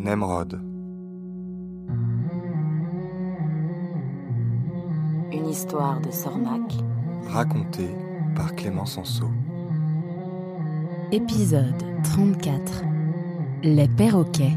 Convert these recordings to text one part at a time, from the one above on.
Nemrod. Une histoire de Sornac. Racontée par Clément Sanso. Épisode 34. Les perroquets.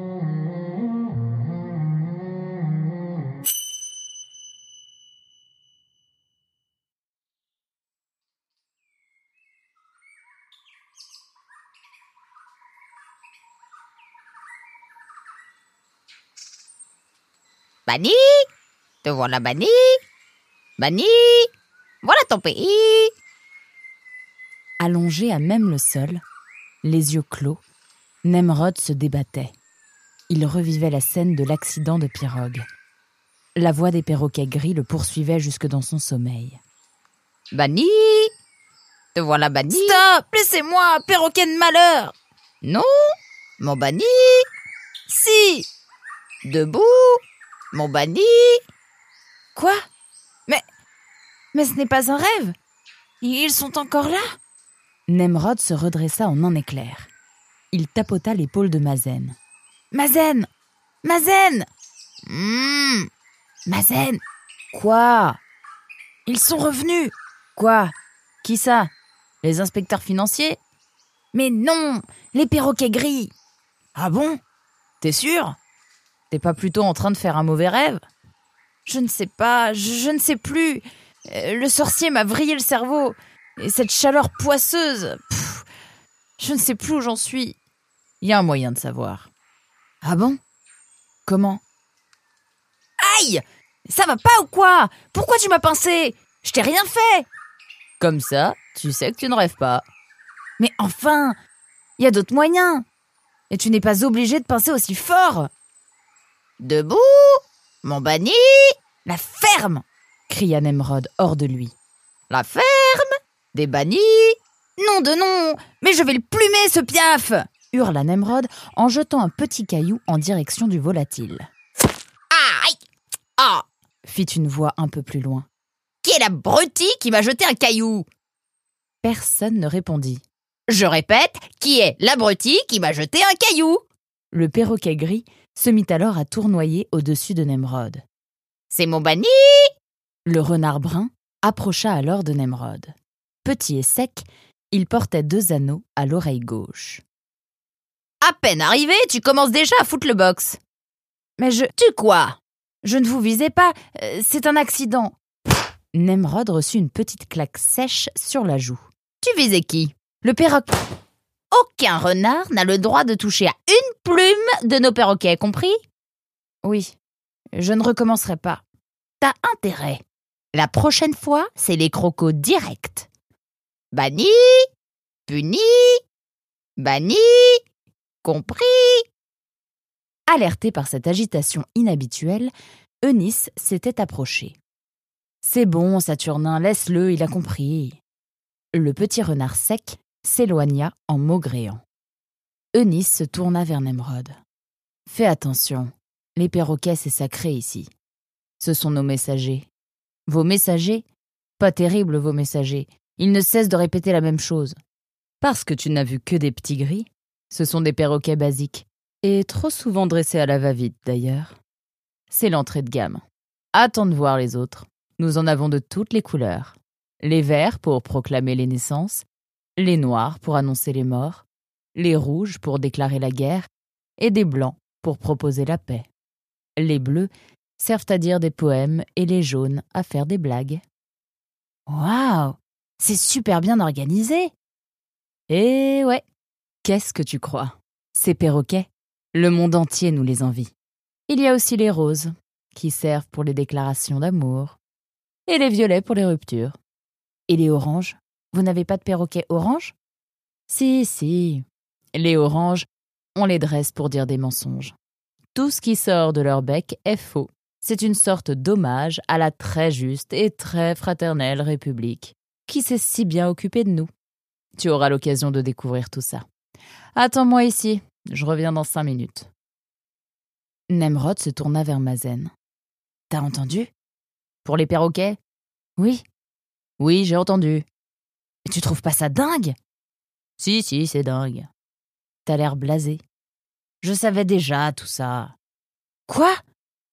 Banni, te voilà banni. Banni, voilà ton pays. Allongé à même le sol, les yeux clos, Nemrod se débattait. Il revivait la scène de l'accident de pirogue. La voix des perroquets gris le poursuivait jusque dans son sommeil. Banni, te voilà banni. Stop, laissez-moi, perroquet de malheur. Non, mon banni. Si. Debout, mon banni. Quoi ? Mais ce n'est pas un rêve. Ils sont encore là. Nemrod se redressa en un éclair. Il tapota l'épaule de Mazen. Mazen ! Mazen ! Mazen ! Quoi ? Ils sont revenus. Quoi ? Qui ça ? Les inspecteurs financiers ? Mais non ! Les perroquets gris. Ah bon ? T'es sûr ? T'es pas plutôt en train de faire un mauvais rêve ? Je ne sais pas, je ne sais plus. Le sorcier m'a vrillé le cerveau. Et cette chaleur poisseuse, je ne sais plus où j'en suis. Il y a un moyen de savoir. Ah bon ? Comment ? Aïe ! Ça va pas ou quoi ? Pourquoi tu m'as pincé ? Je t'ai rien fait. Comme ça, tu sais que tu ne rêves pas. Mais enfin, il y a d'autres moyens. Et tu n'es pas obligé de pincer aussi fort. Debout, mon banni. La ferme ! Cria Nemrod hors de lui. La ferme des bannis. Nom de nom ! Mais je vais le plumer, ce piaf ! Hurla Nemrod en jetant un petit caillou en direction du volatile. Aïe. Ah, Fit une voix un peu plus loin. qui est l'abruti qui m'a jeté un caillou ? Personne ne répondit. Je répète, qui est l'abruti qui m'a jeté un caillou ? Le perroquet gris se mit alors à tournoyer au-dessus de Nemrod. C'est mon banni. Le renard brun approcha alors de Nemrod. Petit et sec, il portait 2 anneaux à l'oreille gauche. À peine arrivé, tu commences déjà à foutre le box. Mais Tu quoi ? je ne vous visais pas, c'est un accident. Nemrod reçut une petite claque sèche sur la joue. Tu visais qui ? Le perroquet... Aucun renard n'a le droit de toucher à une plume de nos perroquets, compris ? Oui, je ne recommencerai pas. T'as intérêt. La prochaine fois, c'est les crocos directs. Banni, puni, banni, compris. Alerté par cette agitation inhabituelle, Eunice s'était approché. « C'est bon, Saturnin, laisse-le, il a compris. » Le petit renard sec s'éloigna en maugréant. Eunice se tourna vers Nemrod. « Fais attention, les perroquets, c'est sacré ici. Ce sont nos messagers. Vos messagers ? Pas terribles, vos messagers. Ils ne cessent de répéter la même chose. Parce que tu n'as vu que des petits gris. Ce sont des perroquets basiques. Et trop souvent dressés à la va-vite, d'ailleurs. C'est l'entrée de gamme. Attends de voir les autres. Nous en avons de toutes les couleurs. Les verts pour proclamer les naissances, les noirs pour annoncer les morts, les rouges pour déclarer la guerre, et des blancs pour proposer la paix. Les bleus servent à dire des poèmes et les jaunes à faire des blagues. Waouh, c'est super bien organisé. Eh ouais, qu'est-ce que tu crois ? Ces perroquets, le monde entier nous les envie. Il y a aussi les roses, qui servent pour les déclarations d'amour, et les violets pour les ruptures. Et les oranges ? Vous n'avez pas de perroquets oranges ? Si. Les oranges, on les dresse pour dire des mensonges. Tout ce qui sort de leur bec est faux. C'est une sorte d'hommage à la très juste et très fraternelle République, qui s'est si bien occupée de nous. Tu auras l'occasion de découvrir tout ça. Attends-moi ici, je reviens dans 5 minutes. Nemrod se tourna vers Mazen. « T'as entendu ? Pour les perroquets ? Oui. Oui, j'ai entendu. Et tu trouves pas ça dingue ? Si, c'est dingue. T'as l'air blasé. Je savais déjà tout ça. Quoi ? Comment ?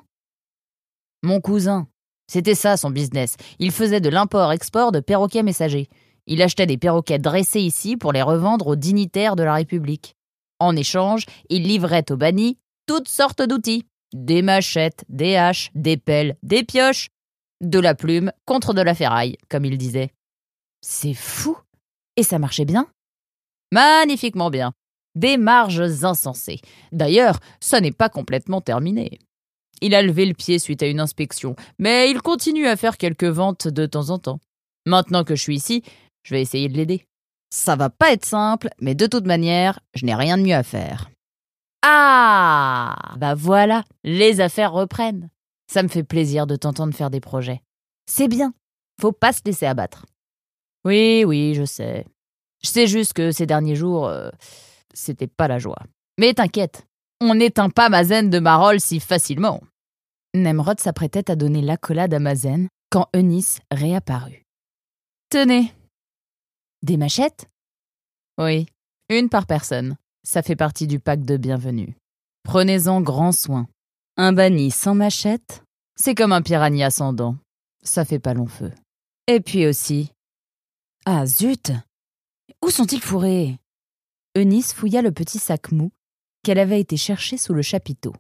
Mon cousin. C'était ça son business. Il faisait de l'import-export de perroquets messagers. Il achetait des perroquets dressés ici pour les revendre aux dignitaires de la République. En échange, il livrait aux bannis toutes sortes d'outils. Des machettes, des haches, des pelles, des pioches. De la plume contre de la ferraille, comme il disait. C'est fou. Et ça marchait bien ? Magnifiquement bien. Des marges insensées. D'ailleurs, ça n'est pas complètement terminé. Il a levé le pied suite à une inspection, mais il continue à faire quelques ventes de temps en temps. Maintenant que je suis ici, je vais essayer de l'aider. Ça va pas être simple, mais de toute manière, je n'ai rien de mieux à faire. Ah ! Bah voilà, les affaires reprennent. Ça me fait plaisir de t'entendre faire des projets. C'est bien, faut pas se laisser abattre. Oui, je sais. Je sais juste que ces derniers jours, c'était pas la joie. Mais t'inquiète, on n'éteint pas Mazen de Marolles si facilement. Nemrod s'apprêtait à donner l'accolade à Mazen quand Eunice réapparut. Tenez. Des machettes ? Oui, une par personne. Ça fait partie du pack de bienvenue. Prenez-en grand soin. Un banni sans machette, c'est comme un piranha sans dents. Ça fait pas long feu. Et puis aussi... Ah zut ! Où sont-ils fourrés ? Eunice fouilla le petit sac mou qu'elle avait été chercher sous le chapiteau.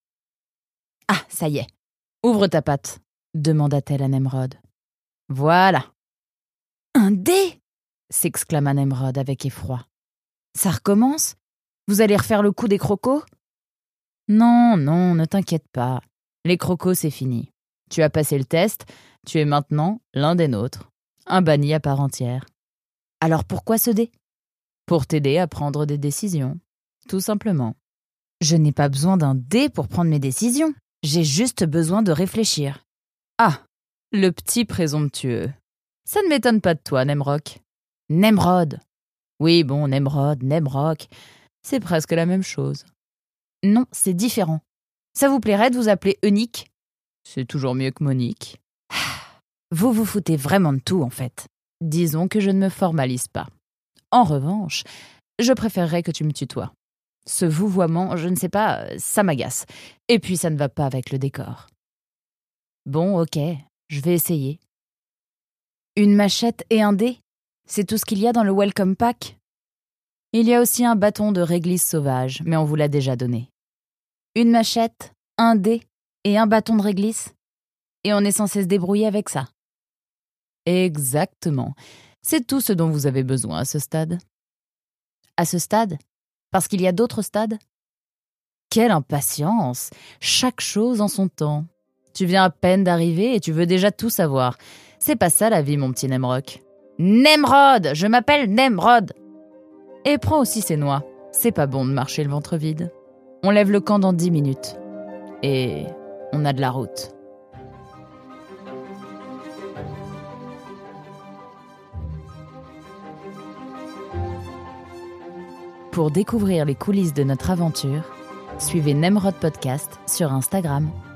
Ah, ça y est. Ouvre ta patte, demanda-t-elle à Nemrod. Voilà. Un dé ? S'exclama Nemrod avec effroi. Ça recommence ? Vous allez refaire le coup des crocos ? Non, ne t'inquiète pas. Les crocos, c'est fini. Tu as passé le test, tu es maintenant l'un des nôtres. Un banni à part entière. Alors pourquoi ce dé ? Pour t'aider à prendre des décisions. Tout simplement. Je n'ai pas besoin d'un dé pour prendre mes décisions. J'ai juste besoin de réfléchir. Ah, le petit présomptueux. Ça ne m'étonne pas de toi, Nemrock. Nemrod. Oui, bon, Nemrock. C'est presque la même chose. Non, c'est différent. Ça vous plairait de vous appeler Eunice ? C'est toujours mieux que Monique. Vous vous foutez vraiment de tout, en fait. Disons que je ne me formalise pas. En revanche, je préférerais que tu me tutoies. Ce vouvoiement, je ne sais pas, ça m'agace. Et puis ça ne va pas avec le décor. Bon, ok, je vais essayer. Une machette et un dé ? C'est tout ce qu'il y a dans le Welcome Pack ? Il y a aussi un bâton de réglisse sauvage, mais on vous l'a déjà donné. Une machette, un dé et un bâton de réglisse ? Et on est censé se débrouiller avec ça ? Exactement. C'est tout ce dont vous avez besoin à ce stade. À ce stade ? Parce qu'il y a d'autres stades ? Quelle impatience ! Chaque chose en son temps. Tu viens à peine d'arriver et tu veux déjà tout savoir. C'est pas ça la vie, mon petit Nemrock. Nemrod ! Je m'appelle Nemrod ! Et prends aussi ces noix. C'est pas bon de marcher le ventre vide. On lève le camp dans 10 minutes. Et on a de la route. Pour découvrir les coulisses de notre aventure, suivez Nemrod Podcast sur Instagram.